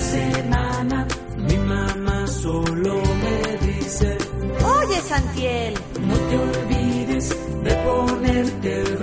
sé nada, mi mamá solo me dice: oye, Santiel, no te olvides de ponerte